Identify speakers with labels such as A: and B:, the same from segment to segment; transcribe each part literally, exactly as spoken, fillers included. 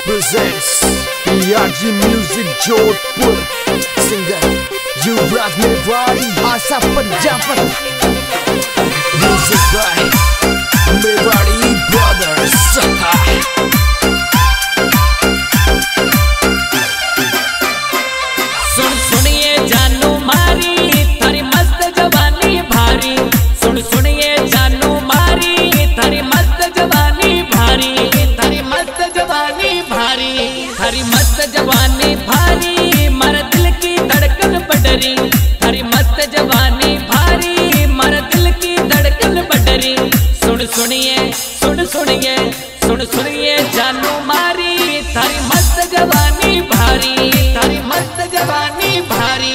A: presents P R G Music Jodhpur. Singer Yuvraj Mewari, Asa Prajapati. Music by Mewari Brothers.
B: सुन सुनिए जानू मारी थारी मस्त जवानी भारी। सुन सुनिए जानू मारी थारी मस्त जवानी भारी। थारी मस्त जवानी भारी। थारी मस्त जवानी भारी मारा दिल की धड़कन बडरी। थारी मस्त जवानी भारी मारा दिल की धड़कन बडरी। सुन सुनिए सुन सुनिए सुन सुनिए जानू मारी थारी मस्त जवानी भारी। थारी मस्त जवानी भारी।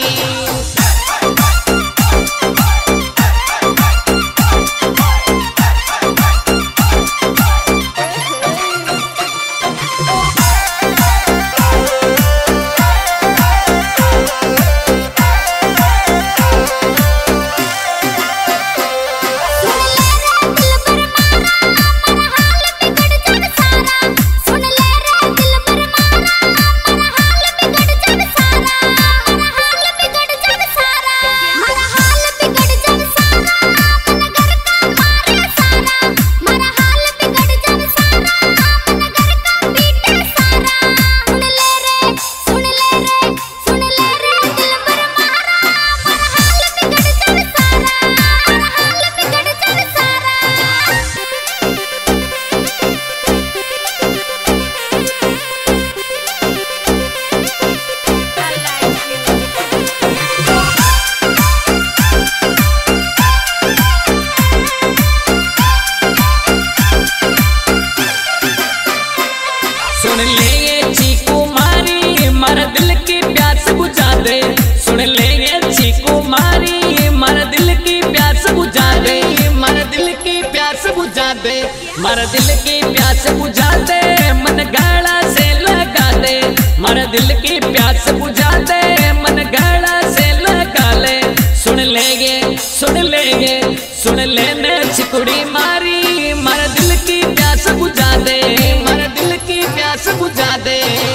B: सुन ले ये चीकू मारी मारा दिल की प्यास बुझा दे। सुन ले ये चीकू मारी मारा दिल की प्यास बुझा दे। मारा दिल की प्यास बुझा दे। मारा दिल की प्यास बुझा दे। मन गाड़ा से लगा दे। मारा दिल की प्यास बुझा दे। मन गाड़ा से लगा ले। सुन ले ये सुन ले ये सुन ले ने चिकुड़ी मारी मारा दिल की प्यास बुझा दे। मारा दिल की प्यास बुझा दे।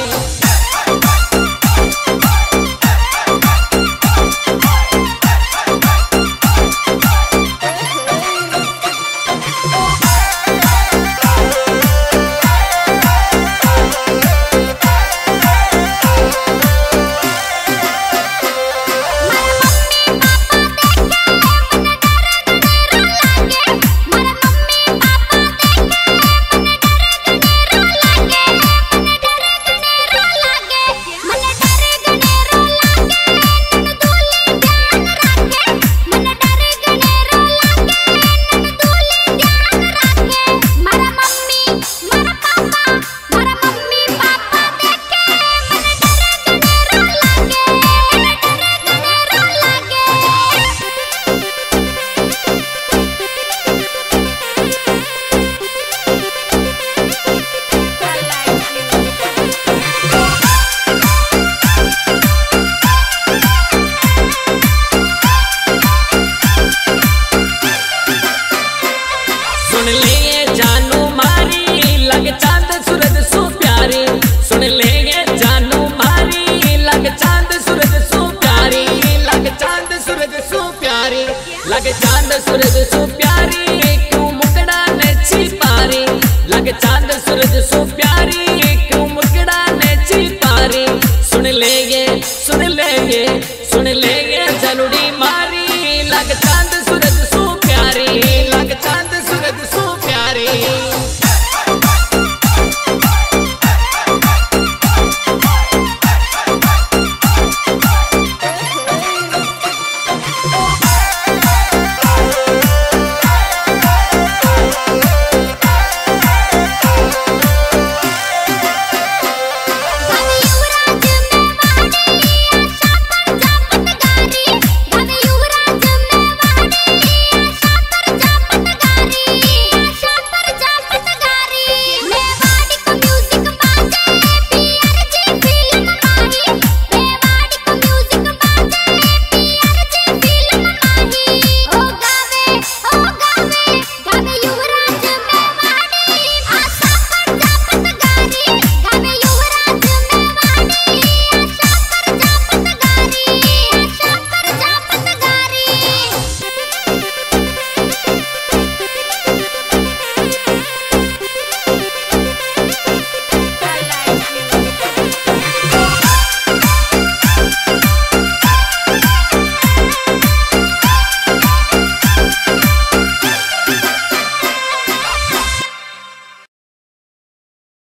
B: सुन ले ये जानू मारी लग चांद सूरज सु प्यारी। सुन ले ये जानू मारी लग चांद सूरज सु प्यारी। लग चांद सूरज सु प्यारी। लग चांद सूरज सु